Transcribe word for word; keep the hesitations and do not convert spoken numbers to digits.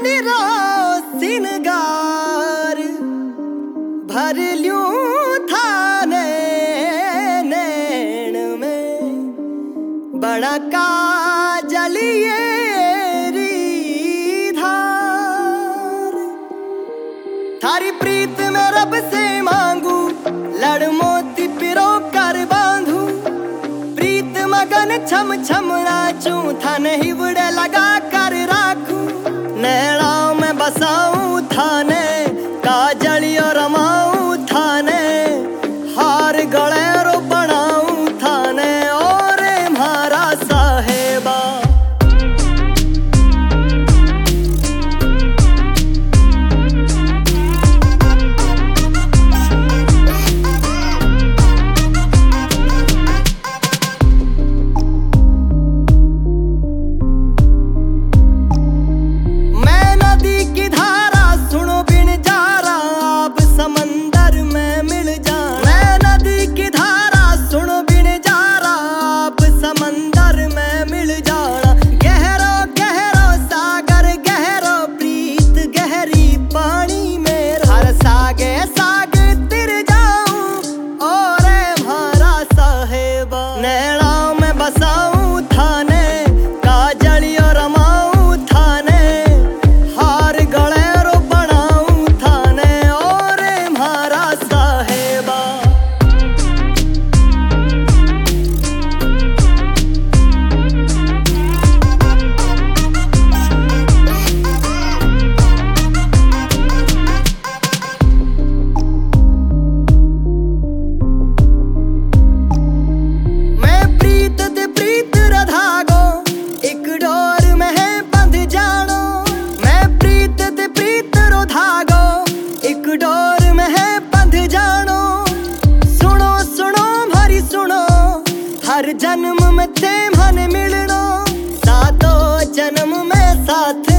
निरो सिनगार भर ल्यूं थाने नैन में बड़ा काजल ये धार। थारी प्रीत में रब से मांगू लड़ मोती पिरो कर बांधू प्रीत मगन छम छम नाचू थाने हिवड़े लगा कर राखू नैणाओं में बसाऊं थाने काजलियो रमाऊं थाने हार गले रो बनाऊं थाने और म्हारा साहेबा। नैणाओं में बसाऊं थाने काजलियो रमाऊं थाने हार गले रो बनाऊं थाने और म्हारा साहेबा। डोर में है बंध जानो सुनो सुनो भारी सुनो हर जन्म में थे मन मिलनो सातों जन्म में साथ